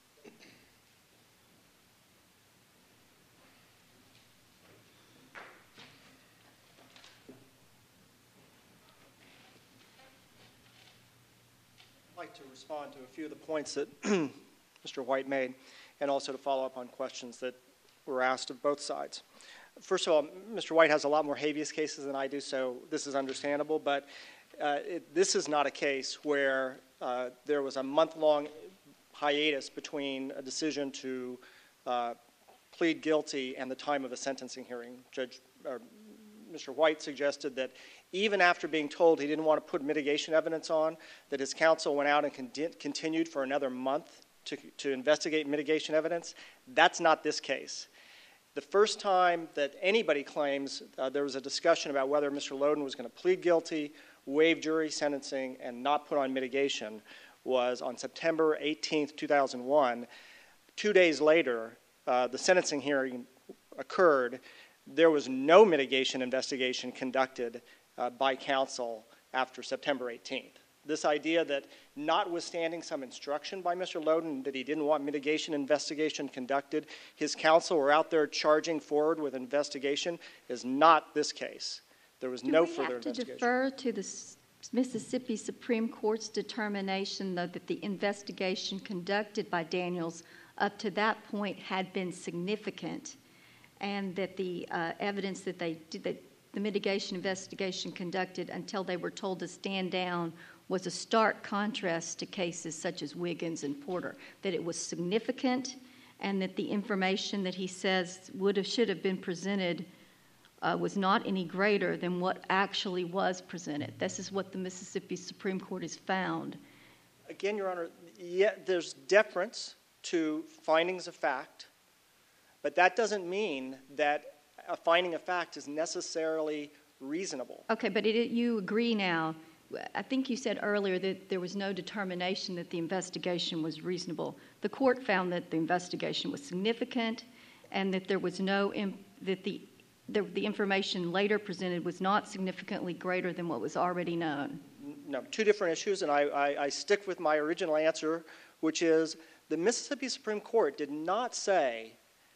I'd like to respond to a few of the points that Mister White made, and also to follow up on questions that were asked of both sides. First of all, Mister White has a lot more habeas cases than I do, so this is understandable, but uh, it, this is not a case where uh, there was a month-long hiatus between a decision to uh, plead guilty and the time of a sentencing hearing. Judge, or Mister White suggested that even after being told he didn't want to put mitigation evidence on, that his counsel went out and con- continued for another month to, to investigate mitigation evidence. That's not this case. The first time that anybody claims uh, there was a discussion about whether Mister Loden was going to plead guilty, waive jury sentencing, and not put on mitigation was on September eighteenth, two thousand one. Two days later, uh, the sentencing hearing occurred. There was no mitigation investigation conducted uh, by counsel after September eighteenth. This idea that notwithstanding some instruction by Mister Loden that he didn't want mitigation investigation conducted, his counsel were out there charging forward with investigation is not this case. There was Do no we further have to investigation. defer to the S- Mississippi Supreme Court's determination, though, that the investigation conducted by Daniels up to that point had been significant, and that the uh, evidence that they did, that the mitigation investigation conducted until they were told to stand down was a stark contrast to cases such as Wiggins and Porter, that it was significant and that the information that he says would have, should have been presented uh, was not any greater than what actually was presented. This is what the Mississippi Supreme Court has found. Again, Your Honor, yeah, there's deference to findings of fact, but that doesn't mean that a finding of fact is necessarily reasonable. Okay, but it, you agree now. I think you said earlier that there was no determination that the investigation was reasonable. The court found that the investigation was significant and that there was no, imp- that the, the, the information later presented was not significantly greater than what was already known. No, two different issues, and I, I, I stick with my original answer, which is the Mississippi Supreme Court did not say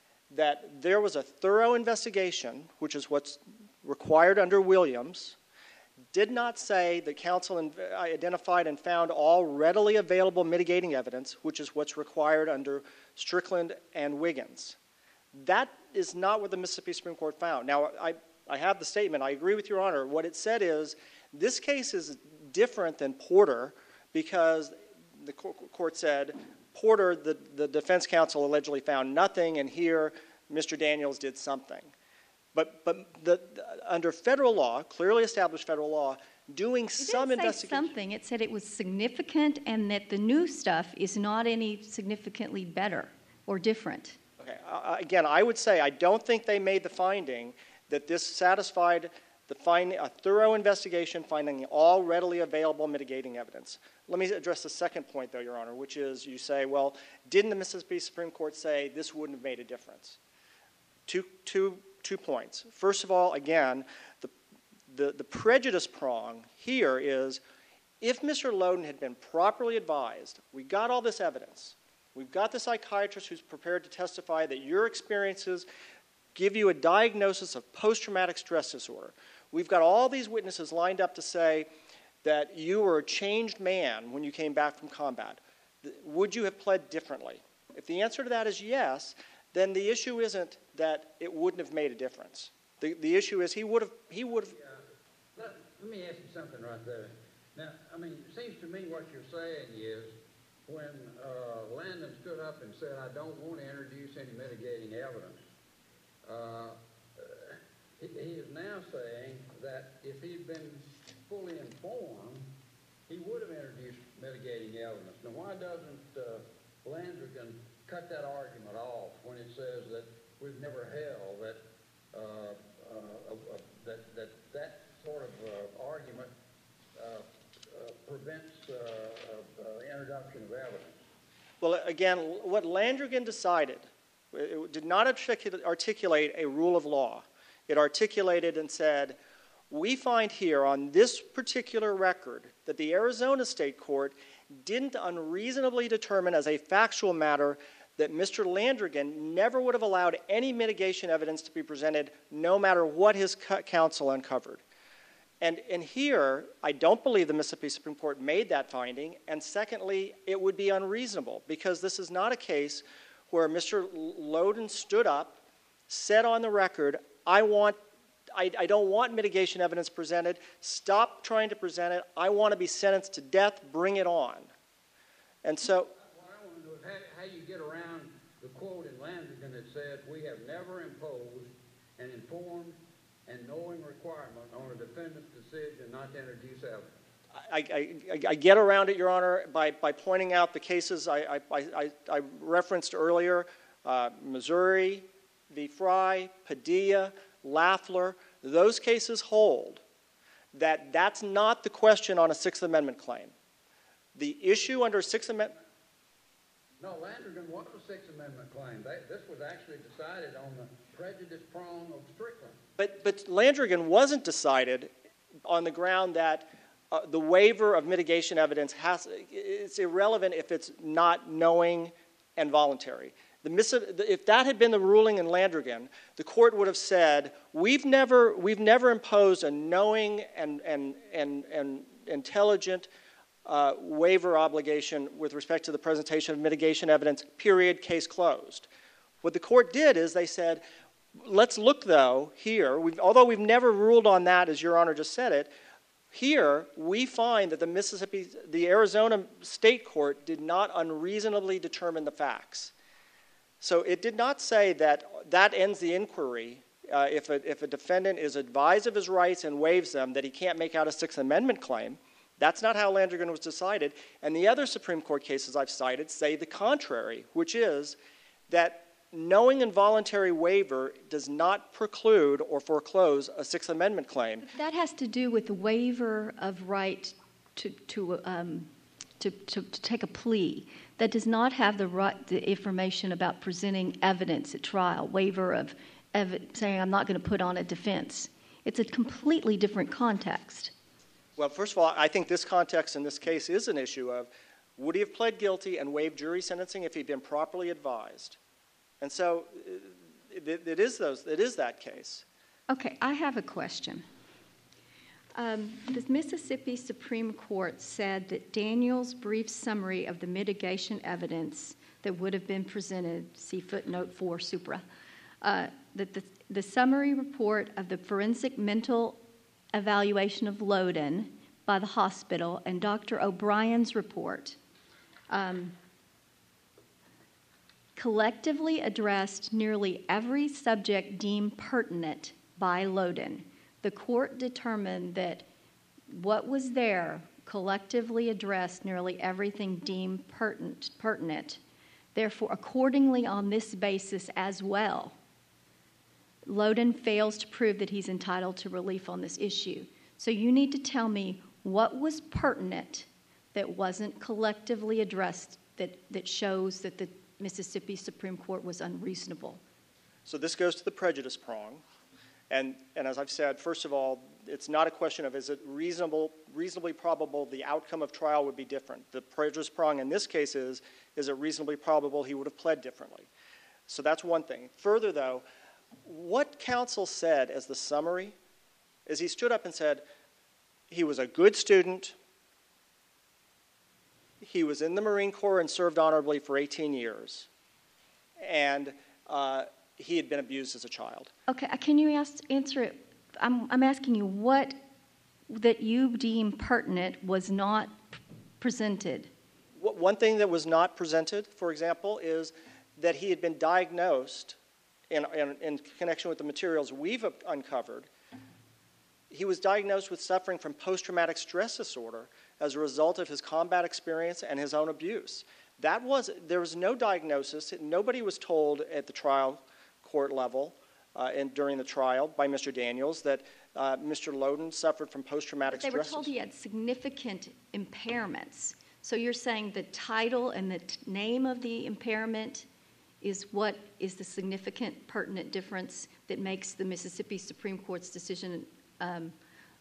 that there was a thorough investigation, which is what's required under Williams, did not say that counsel in, identified and found all readily available mitigating evidence, which is what's required under Strickland and Wiggins. That is not what the Mississippi Supreme Court found. Now, I, I have the statement. I agree with Your Honor. What it said is this case is different than Porter because the court said Porter, the, the defense counsel allegedly found nothing, and here Mister Daniels did something. But but the, the, under federal law, clearly established federal law, doing It some didn't say investigation. something. It said it was significant and that the new stuff is not any significantly better or different. Okay. Uh, again, I would say I don't think they made the finding that this satisfied the find, a thorough investigation finding all readily available mitigating evidence. Let me address the second point, though, Your Honor, which is you say, well, didn't the Mississippi Supreme Court say this wouldn't have made a difference? Two, two, two points. First of all, again, the, the, the prejudice prong here is if Mister Loden had been properly advised, we got all this evidence, we've got the psychiatrist who's prepared to testify that your experiences give you a diagnosis of post-traumatic stress disorder. We've got all these witnesses lined up to say that you were a changed man when you came back from combat. would you have pled differently? If the answer to that is yes, then the issue isn't that it wouldn't have made a difference. The, the issue is he would have, he would have. Yeah. Let, let me ask you something right there. Now, I mean, it seems to me what you're saying is when uh, Landon stood up and said, I don't want to introduce any mitigating evidence, uh, he, he is now saying that if he'd been fully informed, he would have introduced mitigating evidence. Now, why doesn't uh, Landrigan cut that argument off when it says that we've never held that uh, uh, uh, uh, that, that that sort of uh, argument uh, uh, prevents uh, uh, uh, introduction of evidence? Well, again, what Landrigan decided, it did not articulate a rule of law. It articulated and said, we find here on this particular record that the Arizona State Court didn't unreasonably determine as a factual matter that Mister Landrigan never would have allowed any mitigation evidence to be presented no matter what his counsel uncovered. And, and here, I don't believe the Mississippi Supreme Court made that finding, and secondly, it would be unreasonable because this is not a case where Mister Loden stood up, said on the record, I want I, I don't want mitigation evidence presented. Stop trying to present it. I want to be sentenced to death. Bring it on. And so, what I want to know is how, how you get around the quote in Landrigan that said, we have never imposed an informed and knowing requirement on a defendant's decision not to introduce evidence. I, I, I get around it, Your Honor, by, by pointing out the cases I, I, I, I referenced earlier, uh, Missouri v. Fry, Padilla, Lafler. Those cases hold that that's not the question on a Sixth Amendment claim. The issue under Sixth Amendment... No, Landrigan was a Sixth Amendment claim. They, this was actually decided on the prejudice prong of Strickland. But, but Landrigan wasn't decided on the ground that uh, the waiver of mitigation evidence has, it's irrelevant if it's not knowing and voluntary. The, if that had been the ruling in Landrigan, the court would have said, we've never, we've never imposed a knowing and, and, and, and intelligent uh, waiver obligation with respect to the presentation of mitigation evidence, period, case closed. What the court did is they said, let's look, though, here, we've, although we've never ruled on that, as Your Honor just said it, here we find that the Mississippi, the Arizona State Court did not unreasonably determine the facts. So it did not say that that ends the inquiry uh, if, a, if a defendant is advised of his rights and waives them, that he can't make out a Sixth Amendment claim. That's not how Landrigan was decided. And the other Supreme Court cases I've cited say the contrary, which is that knowing and voluntary waiver does not preclude or foreclose a Sixth Amendment claim. That has to do with the waiver of right to, to um, To, to, to take a plea that does not have the right, the information about presenting evidence at trial, waiver of ev- saying I'm not going to put on a defense. It's a completely different context. Well, first of all, I think this context in this case is an issue of would he have pled guilty and waived jury sentencing if he'd been properly advised? And so it, it, is, those, it is that case. Okay, I have a question. Um, the Mississippi Supreme Court said that Daniel's brief summary of the mitigation evidence that would have been presented, see footnote four, supra, uh, that the, the summary report of the forensic mental evaluation of Loden by the hospital and Doctor O'Brien's report um, collectively addressed nearly every subject deemed pertinent by Loden. The court determined that what was there collectively addressed nearly everything deemed pertinent, pertinent. Therefore, accordingly on this basis as well, Loden fails to prove that he's entitled to relief on this issue. So you need to tell me what was pertinent that wasn't collectively addressed that, that shows that the Mississippi Supreme Court was unreasonable. So this goes to the prejudice prong. And, and as I've said, first of all, it's not a question of is it reasonable, reasonably probable the outcome of trial would be different. The prejudice prong in this case is, is it reasonably probable he would have pled differently? So that's one thing. Further, though, what counsel said as the summary is he stood up and said he was a good student, he was in the Marine Corps and served honorably for eighteen years, and uh, he had been abused as a child. Okay, uh, can you ask, answer it? I'm, I'm asking you what that you deem pertinent was not p- presented. One thing that was not presented, for example, is that he had been diagnosed in, in, in connection with the materials we've uncovered. He was diagnosed with suffering from post-traumatic stress disorder as a result of his combat experience and his own abuse. That was, there was no diagnosis. Nobody was told at the trial court level uh, and during the trial by Mister Daniels that uh, Mister Loden suffered from post-traumatic They stress were told he had significant impairments. So you're saying the title and the t- name of the impairment is what is the significant, pertinent difference that makes the Mississippi Supreme Court's decision um,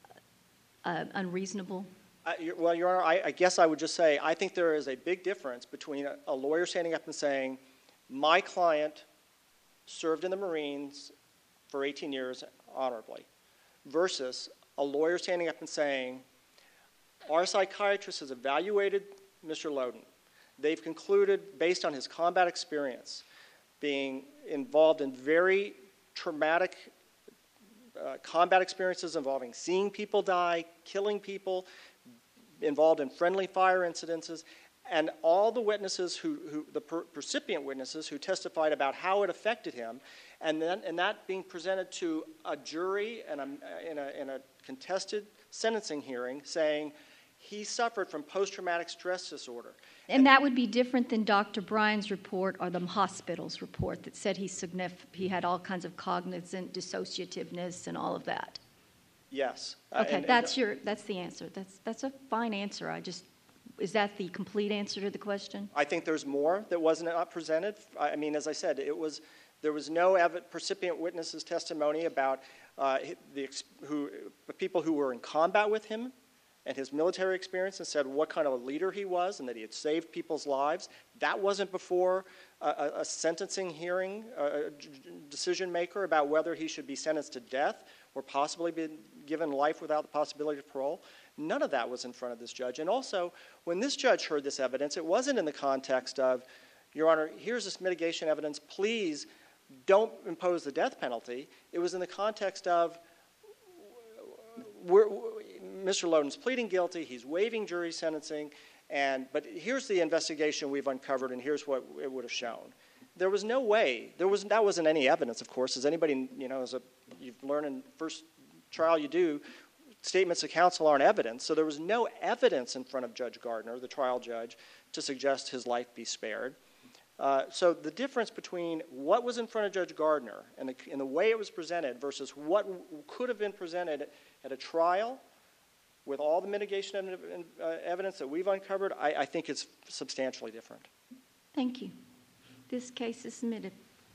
uh, unreasonable? Uh, you- well, Your Honor, I, I guess I would just say I think there is a big difference between a, a lawyer standing up and saying, my client served in the Marines for eighteen years honorably, versus a lawyer standing up and saying, our psychiatrist has evaluated Mister Loden. They've concluded, based on his combat experience, being involved in very traumatic uh, combat experiences involving seeing people die, killing people, involved in friendly fire incidences, and all the witnesses who, who the per- recipient witnesses who testified about how it affected him, and then and that being presented to a jury and a, in, a, in a contested sentencing hearing, saying he suffered from post-traumatic stress disorder. And that would be different than Doctor Bryan's report or the hospital's report that said he, signif- he had all kinds of cognizant dissociativeness and all of that. Yes. Uh, Okay, and- that's and, your that's the answer. That's that's a fine answer. I just is that the complete answer to the question? I think there's more that wasn't not presented. I mean, as I said, it was there was no ev- recipient witnesses' testimony about uh, the ex- who people who were in combat with him and his military experience, and said what kind of a leader he was and that he had saved people's lives. That wasn't before a, a, a sentencing hearing, a, a decision maker about whether he should be sentenced to death or possibly be given life without the possibility of parole. None of that was in front of this judge. And also, when this judge heard this evidence, it wasn't in the context of, Your Honor, here's this mitigation evidence, please don't impose the death penalty. It was in the context of, we're, Mister Loden's pleading guilty, he's waiving jury sentencing, and but here's the investigation we've uncovered, and here's what it would have shown. There was no way, there was that wasn't any evidence, of course, as anybody, you know, as a, you've learned in first trial you do, statements of counsel aren't evidence, so there was no evidence in front of Judge Gardner, the trial judge, to suggest his life be spared. Uh, so the difference between what was in front of Judge Gardner and the, and the way it was presented versus what w- could have been presented at a trial with all the mitigation ev- uh, evidence that we've uncovered, I, I think it's substantially different. Thank you. This case is submitted.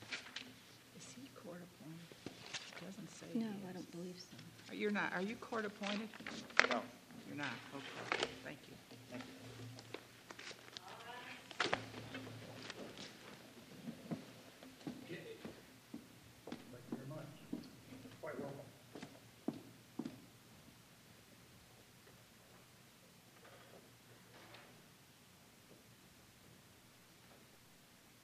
Is he court appointed? It doesn't say. No, he I is. don't believe so. You're not, are you court appointed? No. You're not, okay, thank you.